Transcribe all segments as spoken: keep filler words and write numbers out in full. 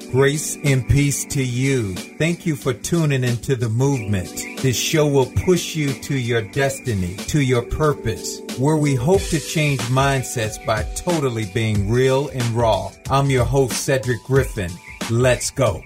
Grace and peace to you. Thank you for tuning into the movement. This show will push you to your destiny, to your purpose, where we hope to change mindsets by totally being real and raw. I'm your host, Cedric Griffin. Let's go.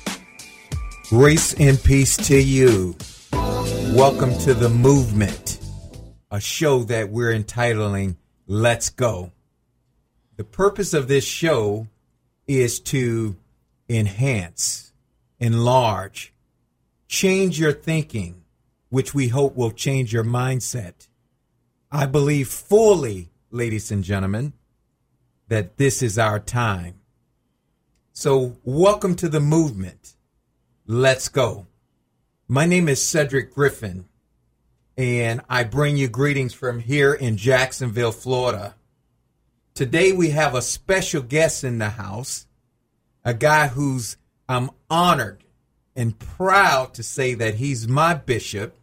Grace and peace to you. Welcome to the movement, a show that we're entitling Let's Go. The purpose of this show is to enhance, enlarge, change your thinking, which we hope will change your mindset. I believe fully, ladies and gentlemen, that this is our time. So welcome to the movement. Let's go. My name is Cedric Griffin, and I bring you greetings from here in Jacksonville, Florida. Today we have a special guest in the house. A guy who's I'm honored and proud to say that he's my bishop,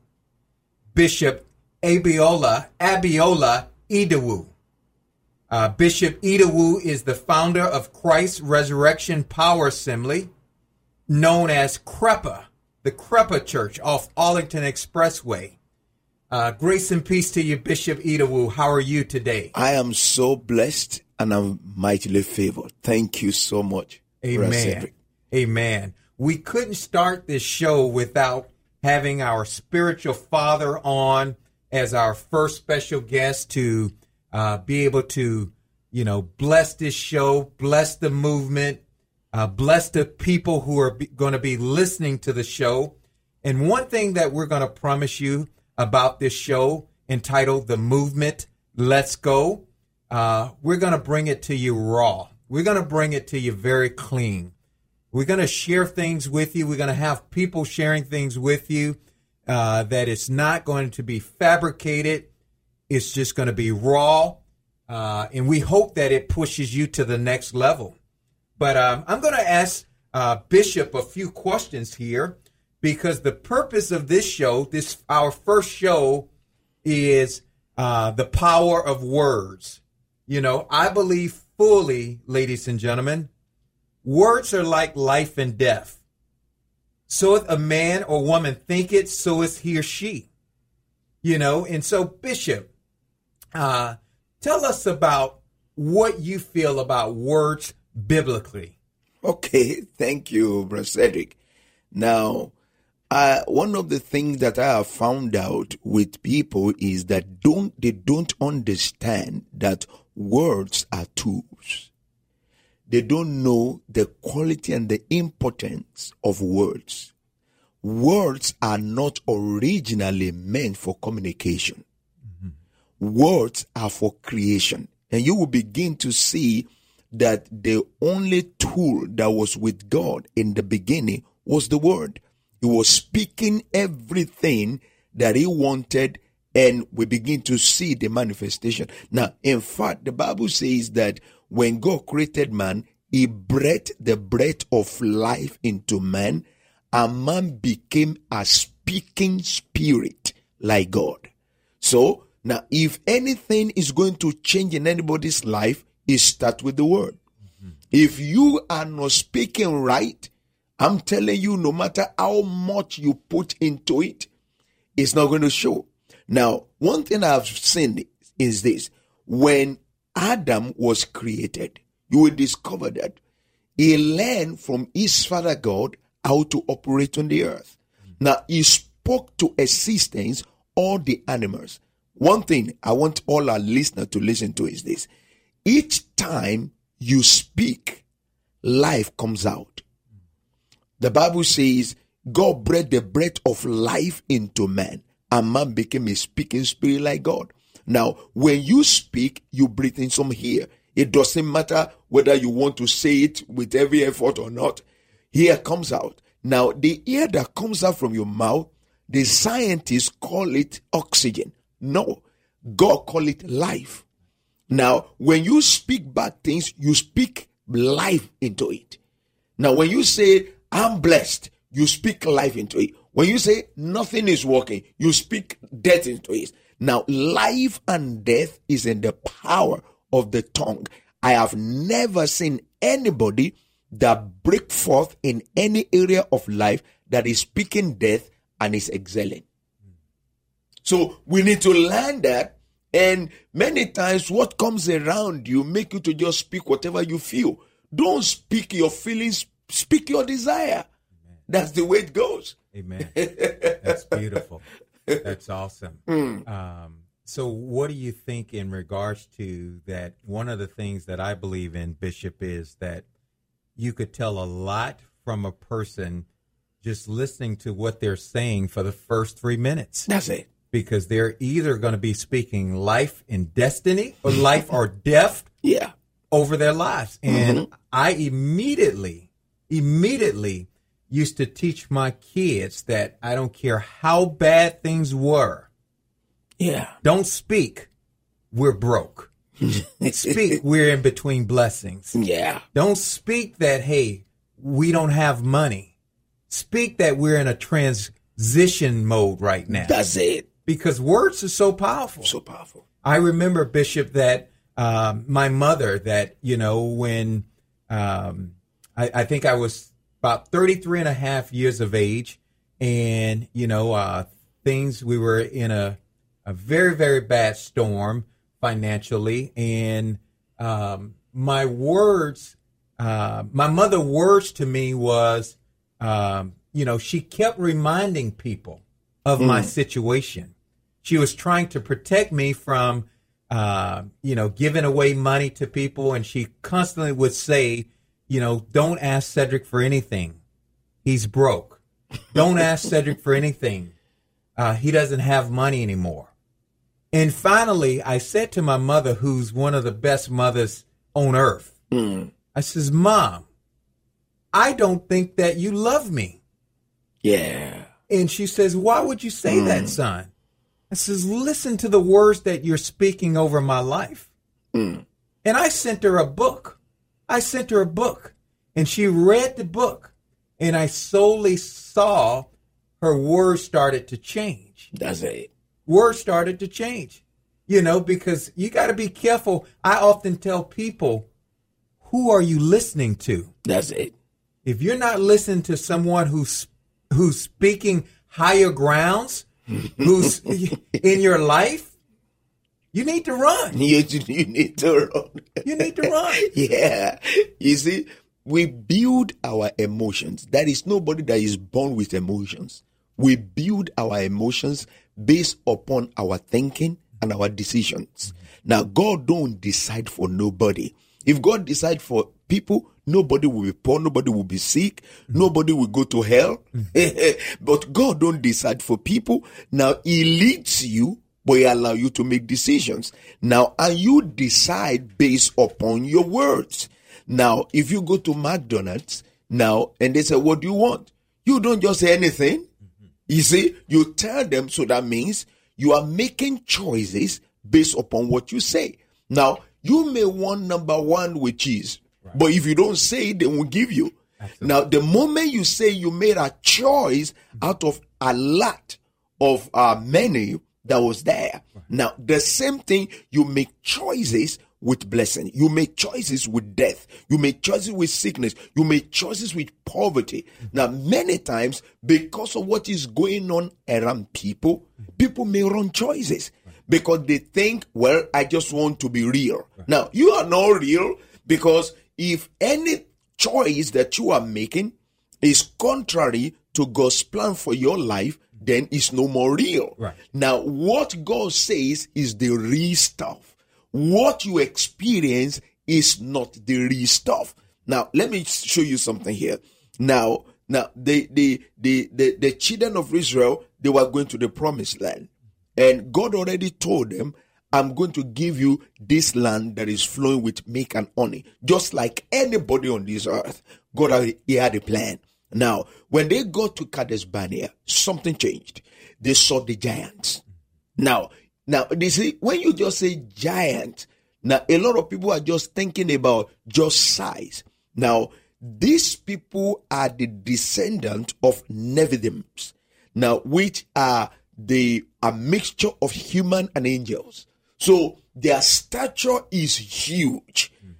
Bishop Abiola, Abiola Idowu. Uh, Bishop Idowu is the founder of Christ Resurrection Power Assembly, known as CREPA, the CREPA Church off Arlington Expressway. Uh, grace and peace to you, Bishop Idowu. How are you today? I am so blessed and I'm mightily favored. Thank you so much. Amen. Amen. We couldn't start this show without having our spiritual father on as our first special guest to uh, be able to, you know, bless this show, bless the movement, uh, bless the people who are going to be listening to the show. And one thing that we're going to promise you about this show entitled The Movement, Let's Go, uh, we're going to bring it to you raw. We're going to bring it to you very clean. We're going to share things with you. We're going to have people sharing things with you uh, that it's not going to be fabricated. It's just going to be raw. Uh, and we hope that it pushes you to the next level. But um, I'm going to ask uh, Bishop a few questions here because the purpose of this show, this our first show, is uh, the power of words. You know, I believe fully, ladies and gentlemen, words are like life and death. So if a man or woman think it, so is he or she. You know, and so Bishop, uh, tell us about what you feel about words biblically. Okay, thank you, Brother Cedric. Now, uh, one of the things that I have found out with people is that don't they don't understand that words are tools. They don't know the quality and the importance of words. Words are not originally meant for communication. Mm-hmm. Words are for creation. And you will begin to see that the only tool that was with God in the beginning was the word. He was speaking everything that he wanted, and we begin to see the manifestation. Now, in fact, the Bible says that when God created man, he breathed the breath of life into man, and man became a speaking spirit like God. So, now, if anything is going to change in anybody's life, it starts with the word. Mm-hmm. If you are not speaking right, I'm telling you, no matter how much you put into it, it's not going to show. Now, one thing I've seen is this. When Adam was created, you will discover that he learned from his father God how to operate on the earth. Mm-hmm. Now, he spoke to existence all the animals. One thing I want all our listeners to listen to is this. Each time you speak, life comes out. The Bible says God breathed the breath of life into man, and man became a speaking spirit like God. Now, when you speak, you breathe in some air. It doesn't matter whether you want to say it with every effort or not. Air comes out. Now, the air that comes out from your mouth, the scientists call it oxygen. No, God call it life. Now, when you speak bad things, you speak life into it. Now, when you say, I'm blessed, you speak life into it. When you say nothing is working, you speak death into it. Now, life and death is in the power of the tongue. I have never seen anybody that break forth in any area of life that is speaking death and is excelling. So we need to learn that. And many times what comes around you make you to just speak whatever you feel. Don't speak your feelings, speak your desire. Amen. That's the way it goes. Amen. That's beautiful. That's awesome. Mm. Um, so what do you think in regards to that? One of the things that I believe in, Bishop, is that you could tell a lot from a person just listening to what they're saying for the first three minutes. That's it. Because they're either going to be speaking life and destiny or life or death yeah. over their lives. And mm-hmm. I immediately, immediately used to teach my kids that I don't care how bad things were. Yeah. Don't speak, we're broke. Speak, we're in between blessings. Yeah. Don't speak that, hey, we don't have money. Speak that we're in a transition mode right now. That's it. Because words are so powerful. So powerful. I remember, Bishop, that um, my mother, that, you know, when um, I, I think I was about thirty-three and a half years of age, and, you know, uh, things, we were in a, a very, very bad storm financially. And um, my words, uh, my mother's words to me was, um, you know, she kept reminding people of mm. my situation. She was trying to protect me from, uh, you know, giving away money to people. And she constantly would say, you know, don't ask Cedric for anything. He's broke. Don't ask Cedric for anything. Uh, he doesn't have money anymore. And finally, I said to my mother, who's one of the best mothers on earth, mm. I says, Mom, I don't think that you love me. Yeah. And she says, why would you say mm. that, son? I says, listen to the words that you're speaking over my life. Mm. And I sent her a book. I sent her a book. And she read the book. And I solely saw her words started to change. That's it. Words started to change. You know, because you got to be careful. I often tell people, who are you listening to? That's it. If you're not listening to someone who's who's speaking higher grounds, who's in your life, you need to run. You, you need to run. You need to run. Yeah. You see, we build our emotions. There is nobody that is born with emotions. We build our emotions based upon our thinking and our decisions. Now, God don't decide for nobody. If God decide for people, nobody will be poor, nobody will be sick, nobody will go to hell. But God don't decide for people. Now, He leads you, but He allow you to make decisions. Now, and you decide based upon your words. Now, if you go to McDonald's now and they say, what do you want? You don't just say anything. You see, you tell them, so that means you are making choices based upon what you say. Now, you may want number one with cheese, right. But if you don't say it, they won't give you. Absolutely. Now, the moment you say you made a choice out of a lot of uh, menu that was there, right. Now, the same thing, you make choices with blessing. You make choices with death. You make choices with sickness. You make choices with poverty. Mm-hmm. Now, many times, because of what is going on around people, mm-hmm. people may run choices. Because they think, well, I just want to be real. Right. Now, you are not real, because if any choice that you are making is contrary to God's plan for your life, then it's no more real. Right. Now, what God says is the real stuff. What you experience is not the real stuff. Now, let me show you something here. Now, now the the the the, the children of Israel, they were going to the promised land. And God already told them, I'm going to give you this land that is flowing with milk and honey. Just like anybody on this earth, God already, He had a plan. Now, when they got to Kadesh Barnea, something changed. They saw the giants. Now, now, they see, when you just say giant, now a lot of people are just thinking about just size. Now, these people are the descendant of Nephilims, now, which are the a mixture of human and angels. So their stature is huge.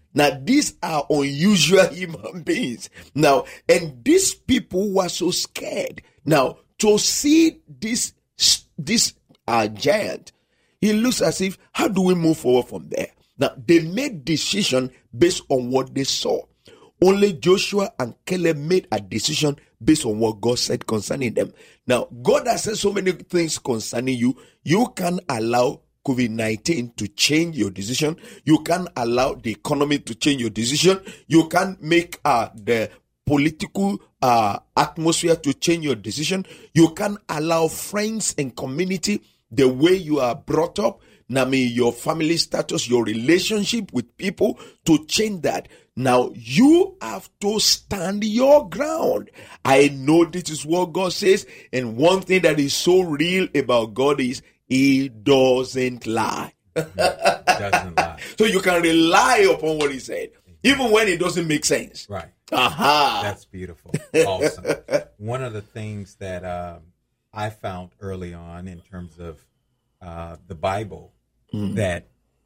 Now, these are unusual human beings. Now, and these people were so scared. Now, to see this, this uh, giant, he looks as if, how do we move forward from there? Now, they made decision based on what they saw. Only Joshua and Caleb made a decision based on what God said concerning them. Now, God has said so many things concerning you. You can allow COVID nineteen to change your decision. You can allow the economy to change your decision. You can make uh, the political uh, atmosphere to change your decision. You can allow friends and community, the way you are brought up, I mean, your family status, your relationship with people, to change that. Now, you have to stand your ground. I know this is what God says. And one thing that is so real about God is he doesn't lie. Doesn't lie. So you can rely upon what he said, even when it doesn't make sense. Right. Aha. That's beautiful. Awesome. One of the things that um, I found early on in terms of uh, the Bible, mm. that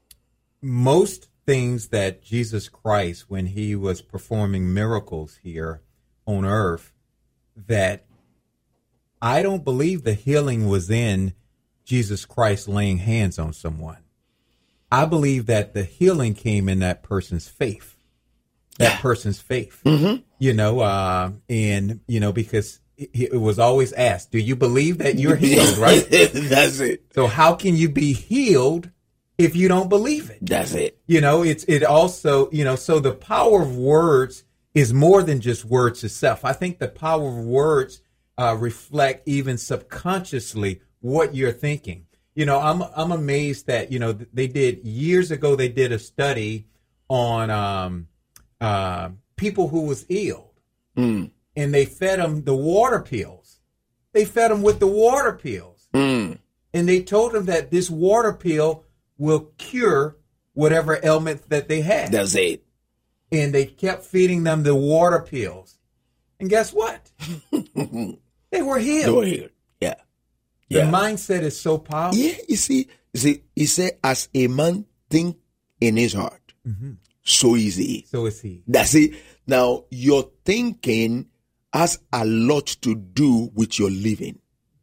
most things that Jesus Christ, when he was performing miracles here on earth, that I don't believe the healing was in Jesus Christ laying hands on someone. I believe that the healing came in that person's faith, that person's faith, mm-hmm. you know, uh, and, you know, because it, it was always asked, do you believe that you're healed, right? That's it. So how can you be healed if you don't believe it? That's it. You know, it's it also, you know, so the power of words is more than just words itself. I think the power of words uh, reflect even subconsciously what you're thinking. You know, I'm I'm amazed that, you know, they did years ago, they did a study on um, uh, people who was ill, mm. and they fed them the water pills. They fed them with the water pills. Mm. And they told them that this water pill will cure whatever ailment that they had. That's it. And they kept feeding them the water pills. And guess what? They were healed. They were healed. Yeah. The yeah. mindset is so powerful. Yeah, you see, you see, he said, as a man think in his heart, mm-hmm. so is he. So is he. That's it. Now, your thinking has a lot to do with your living.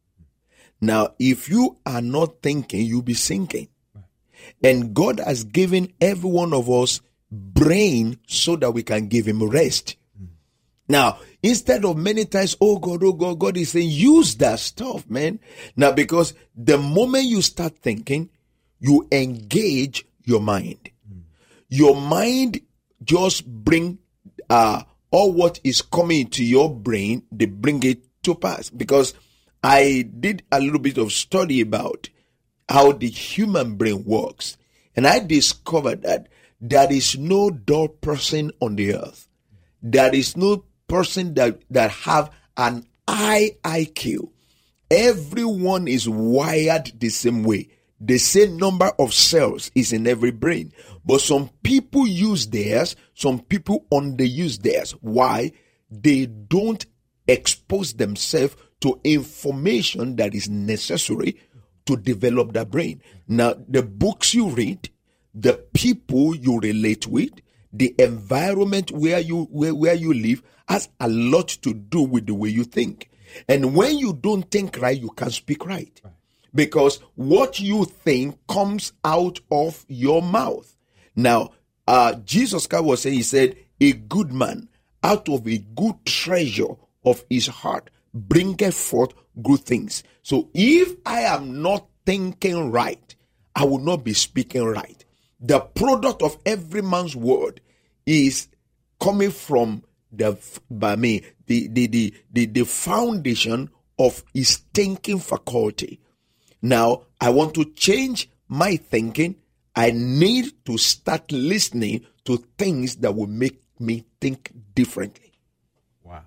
Now, if you are not thinking, you'll be sinking. Right. And God has given every one of us brain so that we can give him rest. Mm. Now, instead of many times, oh God, oh God, God is saying, use that stuff, man. Now, because the moment you start thinking, you engage your mind. Mm. Your mind just bring uh, all what is coming into your brain, they bring it to pass. Because I did a little bit of study about how the human brain works. And I discovered that there is no dull person on the earth. There is no person that, that have an high I Q. Everyone is wired the same way. The same number of cells is in every brain. But some people use theirs, some people underuse theirs. Why? They don't expose themselves to information that is necessary to develop the brain. Now, the books you read, the people you relate with, the environment where you where, where you live has a lot to do with the way you think. And when you don't think right, you can't speak right. right. Because what you think comes out of your mouth. Now, uh, Jesus Christ was saying, he said, a good man out of a good treasure of his heart bringeth forth good things. So if I am not thinking right, I will not be speaking right. The product of every man's word is coming from the by me the the the the, the foundation of his thinking faculty. Now I want to change my thinking. I need to start listening to things that will make me think differently. Wow.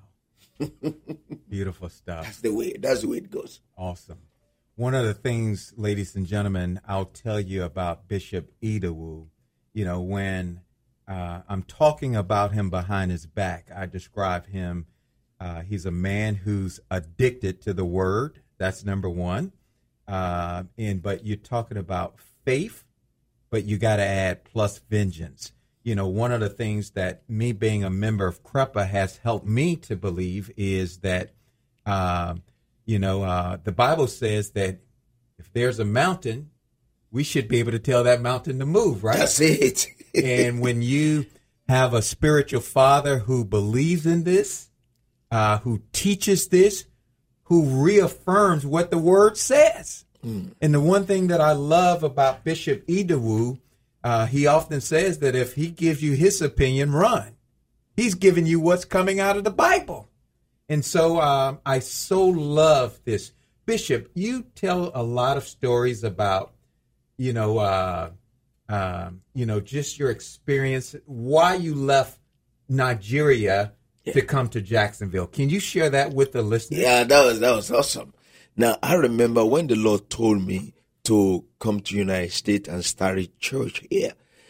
Beautiful stuff. That's the way that's the way it goes. Awesome. One of the things, ladies and gentlemen, I'll tell you about Bishop Idowu, you know, when uh, I'm talking about him behind his back, I describe him, uh, he's a man who's addicted to the word. That's number one. Uh, and but you're talking about faith, but you got to add plus vengeance. you know, one of the things that me being a member of C R E P A has helped me to believe is that, uh, you know, uh, the Bible says that if there's a mountain, we should be able to tell that mountain to move, right? That's it. And when you have a spiritual father who believes in this, uh, who teaches this, who reaffirms what the word says. Mm. And the one thing that I love about Bishop Idowu, uh, he often says that if he gives you his opinion, run. He's giving you what's coming out of the Bible. And so um, I so love this. Bishop, you tell a lot of stories about, you know, uh, uh, you know, just your experience, why you left Nigeria yeah. to come to Jacksonville. Can you share that with the listeners? Yeah, that was that was awesome. Now, I remember when the Lord told me to come to United States and start a church here.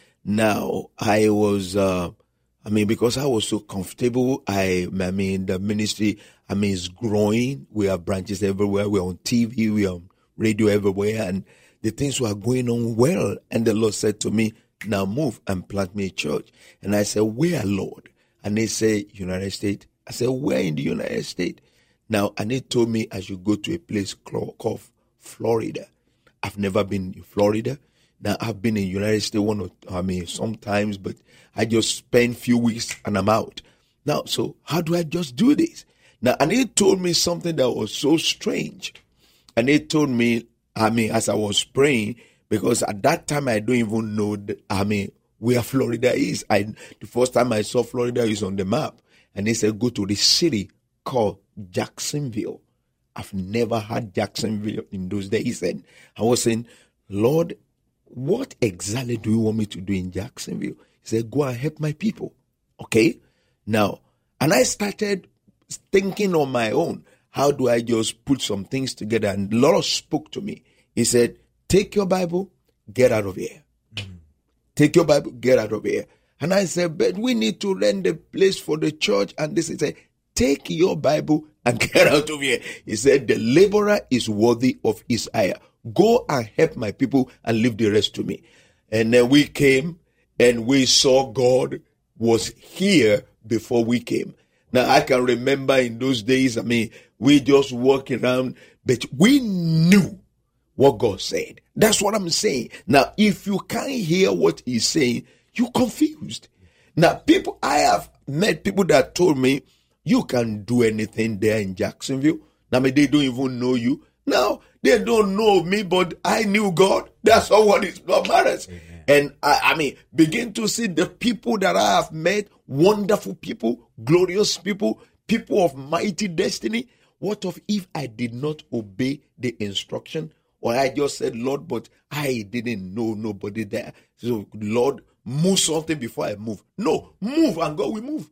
Now, I was, uh, I mean, because I was so comfortable, I, I mean, the ministry, I mean, is growing. We have branches everywhere. We're on T V, we're on radio everywhere, and the things were going on well. And the Lord said to me, now move and plant me a church. And I said, where, Lord? And they said, United States. I said, where in the United States? Now, and they told me I should go to a place called Florida. I've never been in Florida. Now, I've been in the United States one or, I mean, sometimes, but I just spend a few weeks and I'm out. Now, so how do I just do this? Now, and they told me something that was so strange. And they told me, I mean, as I was praying, because at that time I don't even know, that, I mean, where Florida is. I the first time I saw Florida is on the map. And they said, go to the city called Jacksonville. I've never had Jacksonville in those days. And I was saying, Lord, what exactly do you want me to do in Jacksonville? He said, go and help my people. Okay? Now, and I started thinking on my own. How do I just put some things together? And the Lord spoke to me. He said, take your Bible, get out of here. Mm-hmm. Take your Bible, get out of here. And I said, but we need to rent a place for the church. And this is a take your Bible and get out of here. He said, the laborer is worthy of his hire. Go and help my people and leave the rest to me. And then we came and we saw God was here before we came. Now, I can remember in those days, I mean, we just walk around, but we knew what God said. That's what I'm saying. Now, if you can't hear what he's saying, you're confused. Now, people, I have met people that told me, you can do anything there in Jacksonville. Now, I mean, they don't even know you. Now, they don't know me, but I knew God. That's all what is what matters. Amen. And I, I mean, begin to see the people that I have met, wonderful people, glorious people, people of mighty destiny. What of if I did not obey the instruction? Or I just said, Lord, but I didn't know nobody there. So, Lord, move something before I move. No, move and God will move.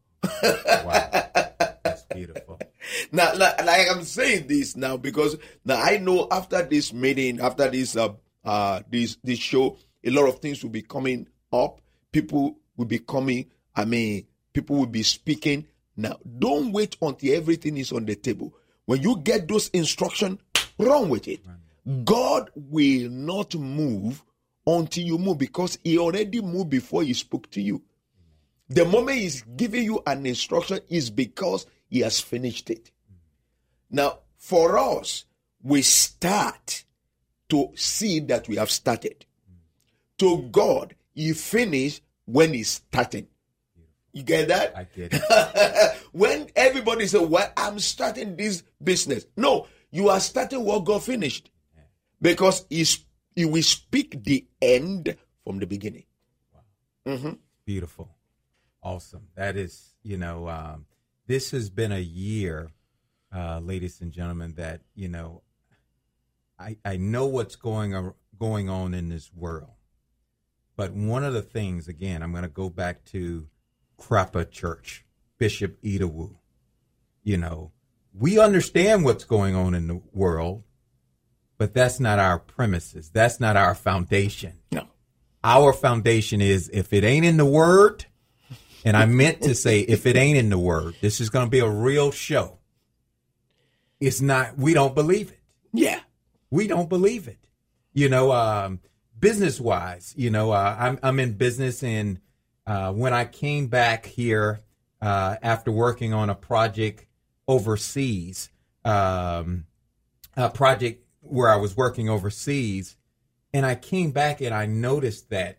Wow. That's beautiful. Now, like, like I'm saying this now because now I know after this meeting, after this uh, uh this this show, a lot of things will be coming up. People will be coming. I mean, people will be speaking. Now, don't wait until everything is on the table. When you get those instructions, run with it. Right. God will not move until you move because he already moved before he spoke to you. The moment he's giving you an instruction is because he has finished it. Now, for us, we start to see that we have started. To God, he finished when he's starting. You get that? I get it. When everybody says, well, I'm starting this business. No, you are starting what God finished. Because he's, he will speak the end from the beginning. Wow. Mm-hmm. Beautiful. Awesome. That is, you know, um, this has been a year, uh, ladies and gentlemen, that, you know, I, I know what's going on, going on in this world. But one of the things, again, I'm going to go back to C R E P A Church, Bishop Idowu. You know, we understand what's going on in the world, but that's not our premises. That's not our foundation. No. Our foundation is if it ain't in the Word, and I meant to say if it ain't in the Word, this is going to be a real show. It's not, we don't believe it. Yeah. We don't believe it. You know, um, business-wise, you know, uh, I'm I'm in business, and uh, when I came back here uh, after working on a project overseas, um, a project where I was working overseas, and I came back and I noticed that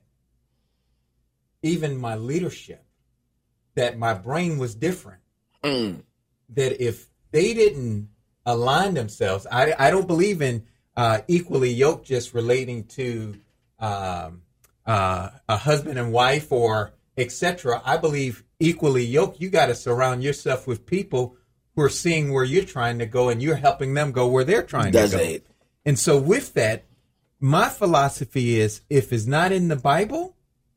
even my leadership, that my brain was different. Mm. That if they didn't align themselves, I, I don't believe in uh, equally yoked just relating to um, uh, a husband and wife or et cetera. I believe equally yoked, you got to surround yourself with people who are seeing where you're trying to go and you're helping them go where they're trying That's to go. It. And so with that, my philosophy is if it's not in the Bible,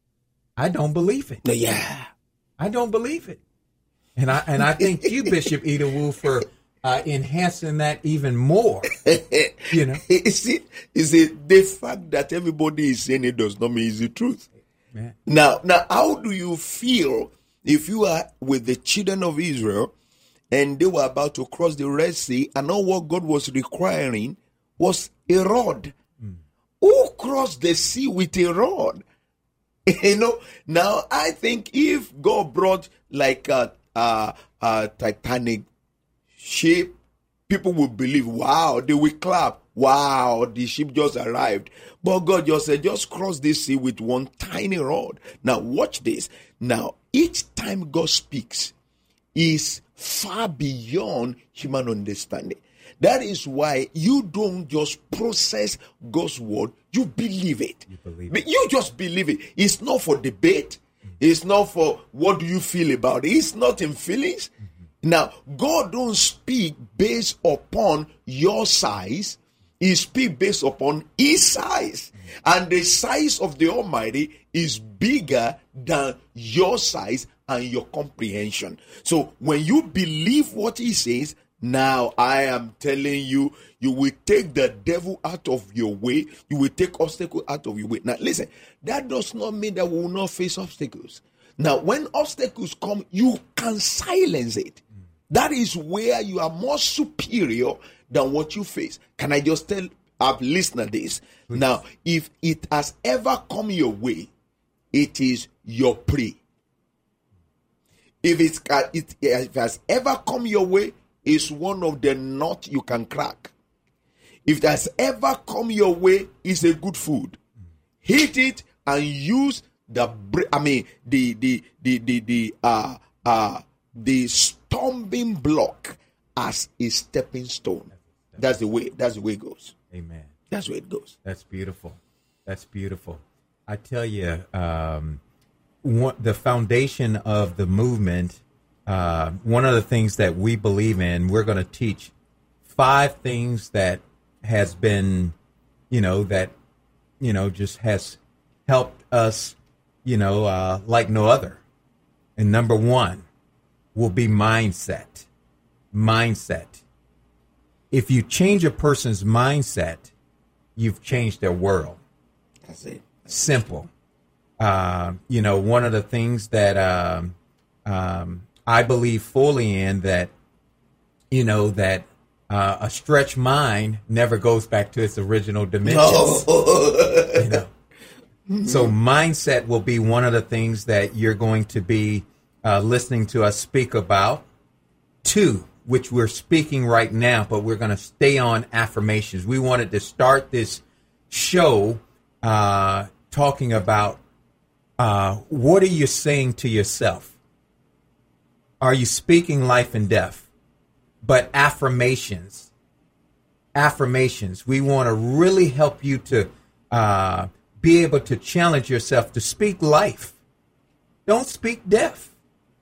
I don't believe it. Yeah. I don't believe it. And I and I thank you, Bishop Idowu, for uh, enhancing that even more. You know, is it is it the fact that everybody is saying it does not mean it's the truth? Man. Now, now, how do you feel if you are with the children of Israel and they were about to cross the Red Sea, and all what God was requiring was a rod? Mm. Who crossed the sea with a rod? You know, now I think if God brought like a, a, a Titanic ship, people would believe, wow, they will clap. Wow, the ship just arrived. But God just said, just cross this sea with one tiny rod. Now watch this. Now, each time God speaks is far beyond human understanding. That is why you don't just process God's word, you believe it. You, believe it. You just believe it. It's not for debate. Mm-hmm. It's not for what do you feel about it. It's not in feelings. Mm-hmm. Now, God don't speak based upon your size. He speaks based upon his size. Mm-hmm. And the size of the Almighty is bigger than your size and your comprehension. So when you believe what he says, now I am telling you, you will take the devil out of your way. You will take obstacles out of your way. Now listen, that does not mean that we will not face obstacles. Now when obstacles come, you can silence it. That is where you are more superior than what you face. Can I just tell our listener this? Please. Now, if it has ever come your way, it is your prey. If it's, it, if it has ever come your way, is one of the nuts you can crack. If that's ever come your way, it's a good food. Hit it and use the I mean the the the the the uh uh the stumbling block as a stepping stone. That's the way. That's the way it goes. Amen. That's the way it goes. That's beautiful. That's beautiful. I tell you, um, one, the foundation of the movement. Uh, one of the things that we believe in, we're going to teach five things that has been, you know, that, you know, just has helped us, you know, uh, like no other. And number one will be mindset. Mindset. If you change a person's mindset, you've changed their world. That's it. Simple. Uh, you know, one of the things that um, um, I believe fully in that, you know, that uh, a stretched mind never goes back to its original dimensions. No. You know? Mm-hmm. So mindset will be one of the things that you're going to be uh, listening to us speak about. Two, which we're speaking right now, but we're going to stay on affirmations. We wanted to start this show uh, talking about uh, what are you saying to yourself? Are you speaking life and death? But affirmations, affirmations, we want to really help you to uh, be able to challenge yourself to speak life. Don't speak death.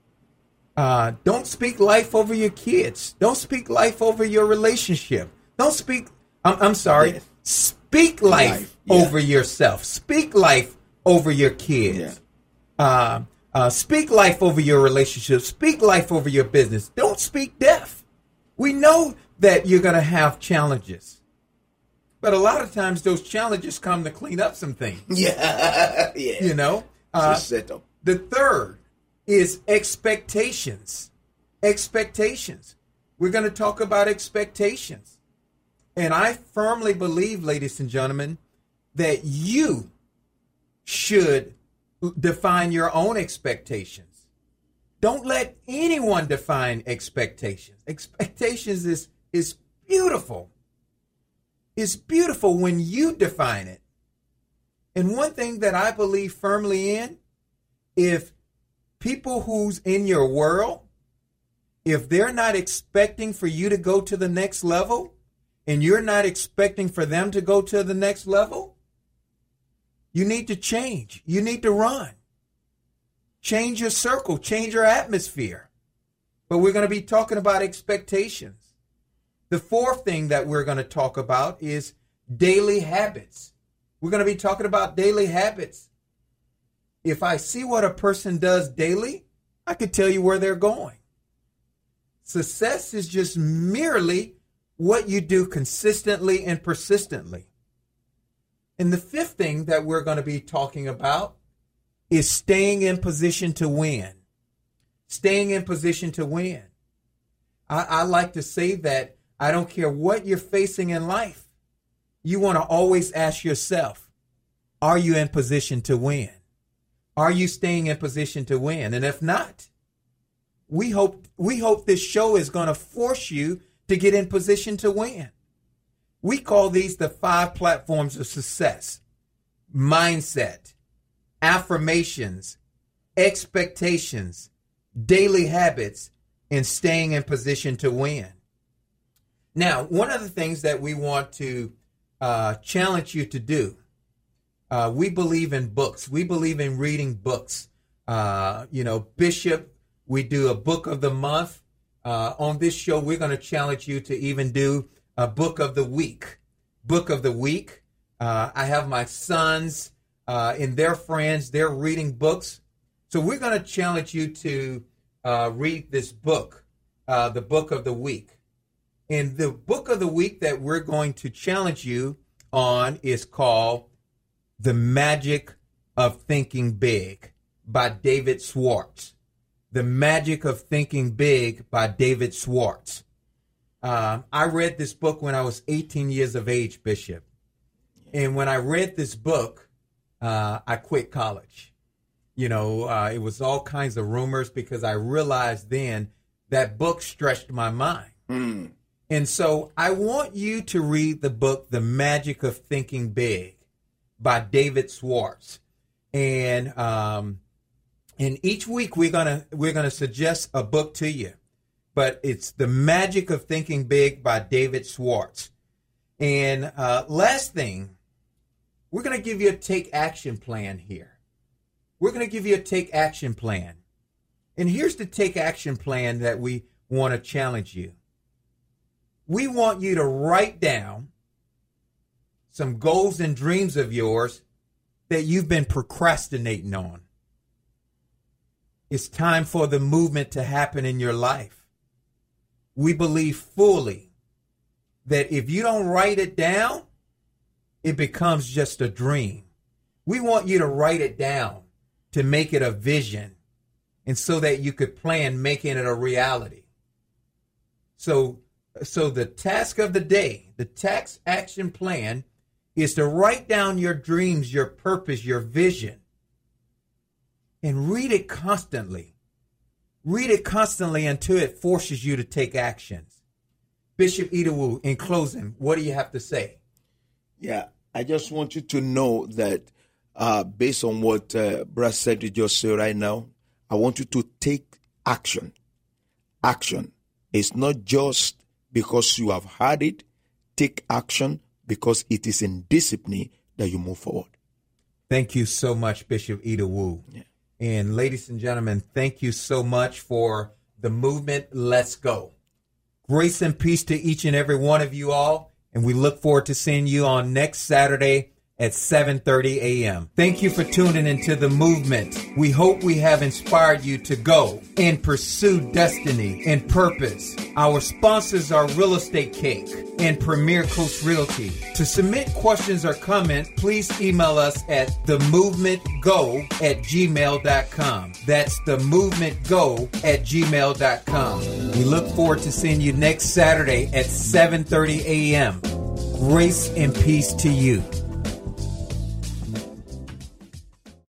Uh, don't speak life over your kids. Don't speak life over your relationship. Don't speak, I'm, I'm sorry, yes. Speak life, life. Yeah. over yourself. Speak life over your kids. Yeah. Uh, Uh, speak life over your relationship. Speak life over your business. Don't speak death. We know that you're going to have challenges. But a lot of times those challenges come to clean up some things. Yeah. yeah. You know? Uh, the third is expectations. Expectations. We're going to talk about expectations. And I firmly believe, ladies and gentlemen, that you should define your own expectations. Don't let anyone define expectations. Expectations is, is beautiful. It's beautiful when you define it. And one thing that I believe firmly in, if people who's in your world, if they're not expecting for you to go to the next level, and you're not expecting for them to go to the next level, you need to change. You need to run. Change your circle, change your atmosphere. But we're going to be talking about expectations. The fourth thing that we're going to talk about is daily habits. We're going to be talking about daily habits. If I see what a person does daily, I could tell you where they're going. Success is just merely what you do consistently and persistently. And the fifth thing that we're going to be talking about is staying in position to win. Staying in position to win. I, I like to say that I don't care what you're facing in life. You want to always ask yourself, are you in position to win? Are you staying in position to win? And if not, we hope we hope this show is going to force you to get in position to win. We call these the five platforms of success: mindset, affirmations, expectations, daily habits, and staying in position to win. Now, one of the things that we want to uh, challenge you to do, uh, we believe in books. We believe in reading books. Uh, you know, Bishop, we do a book of the month. Uh, on this show, we're going to challenge you to even do a book of the week. Book of the week. Uh, I have my sons uh, and their friends. They're reading books. So we're going to challenge you to uh, read this book, uh, the book of the week. And the book of the week that we're going to challenge you on is called The Magic of Thinking Big by David Schwartz. The Magic of Thinking Big by David Schwartz. Um, I read this book when I was eighteen years of age, Bishop. And when I read this book, uh, I quit college. You know, uh, it was all kinds of rumors because I realized then that book stretched my mind. Mm. And so I want you to read the book, The Magic of Thinking Big by David Schwartz. And um, and each week we're gonna we're gonna suggest a book to you. But it's The Magic of Thinking Big by David Schwartz. And uh, last thing, we're going to give you a take action plan here. We're going to give you a take action plan. And here's the take action plan that we want to challenge you. We want you to write down some goals and dreams of yours that you've been procrastinating on. It's time for the movement to happen in your life. We believe fully that if you don't write it down, it becomes just a dream. We want you to write it down to make it a vision and so that you could plan making it a reality. So, so the task of the day, the task action plan is to write down your dreams, your purpose, your vision, and read it constantly. Read it constantly until it forces you to take actions. Bishop Idowu, in closing, what do you have to say? Yeah, I just want you to know that uh, based on what uh, Brad Cedric just said right now, I want you to take action. Action. It's not just because you have heard it. Take action because it is in discipline that you move forward. Thank you so much, Bishop Idowu. Yeah. And ladies and gentlemen, thank you so much for the movement. Let's go. Grace and peace to each and every one of you all. And we look forward to seeing you on next Saturday at seven thirty a.m. Thank you for tuning into the movement. We hope we have inspired you to go and pursue destiny and purpose. Our sponsors are Real Estate Cake and Premier Coast Realty. To submit questions or comments, please email us at the movement go at gmail dot com. That's the movement go at gmail dot com. We look forward to seeing you next Saturday at seven thirty a.m. Grace and peace to you.